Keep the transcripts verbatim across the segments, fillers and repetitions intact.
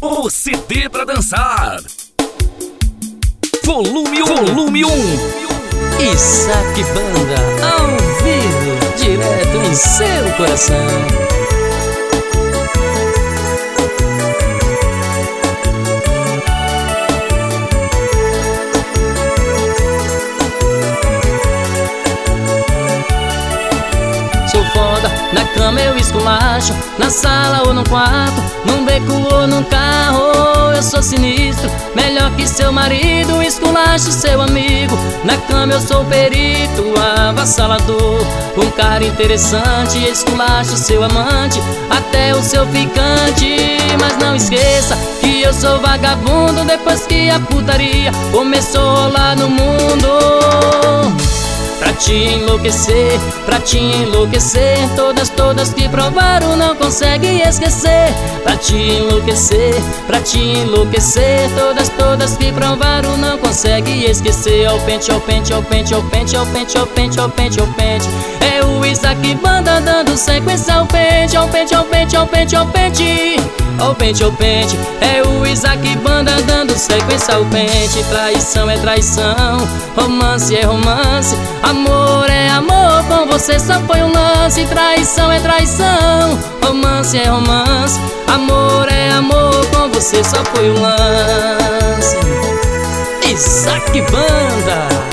O C D pra dançar. Volume um. Volume um. Isaac Banda, ao vivo, direto em seu coração. Sou foda, na cama eu esculacho, na sala ou no quarto, num beco ou num carro, eu sou sinistro, melhor que seu marido, esculacho seu amigo. Na cama eu sou perito, avassalador, um cara interessante, esculacho seu amante, até o seu ficante. Mas não esqueça que eu sou vagabundo, depois que a putaria começou lá no mundo. Pra te enlouquecer, pra te enlouquecer, todas, todas que provaram não conseguem esquecer. Pra te enlouquecer, pra te enlouquecer, todas, todas que provaram não conseguem esquecer. Ao pente, ao pente, ao pente, ao pente, ao pente, ao pente, ao pente, ao pente. É o Isaac Banda dando sequência ao pente, ao pente, ao pente, ao pente, ao pente. Ao pente, ao pente, é o Isaac Banda dando sequência ao pente. Traição é traição, romance é romance, amor é amor, com você só foi um lance. Traição é traição, romance é romance, amor é amor, com você só foi um lance. Isaac Banda.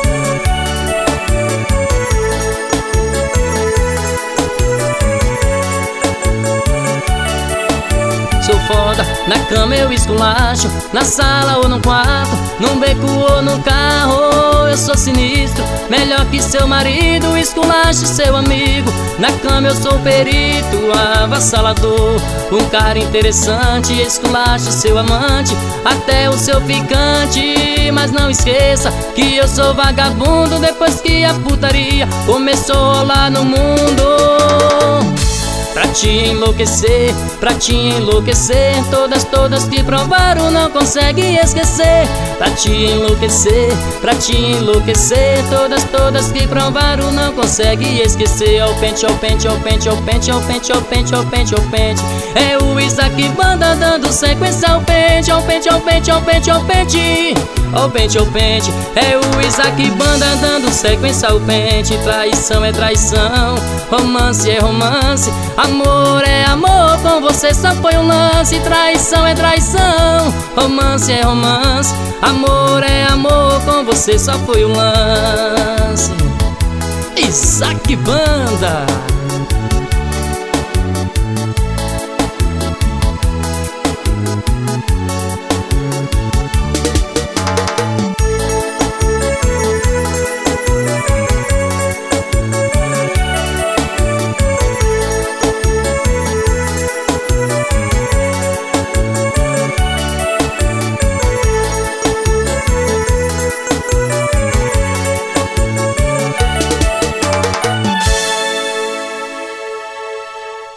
Sou foda, na cama eu esculacho, na sala ou no quarto, num beco ou no carro, eu sou sinistro, melhor que seu marido, esculacho seu amigo. Na cama eu sou perito, avassalador, um cara interessante, esculacho seu amante, até o seu ficante. Mas não esqueça que eu sou vagabundo, depois que a putaria começou lá no mundo. Pra te enlouquecer, pra te enlouquecer, todas, todas que provaram não conseguem esquecer. Pra te enlouquecer, pra te enlouquecer, todas, todas que provaram não conseguem esquecer. Ao pente, ao pente, ao pente, ao pente, ao pente, ao pente, ao pente, ao pente. É o Isaac Banda dando sequência ao pente, ao pente, ao pente, ao pente, ao pente. Ao pente, ao pente, é o Isaac Banda dando sequência ao pente. Traição é traição, romance é romance, amor é amor, com você só foi um lance. Traição é traição, romance é romance, amor é amor, com você só foi um lance. Isaac Banda.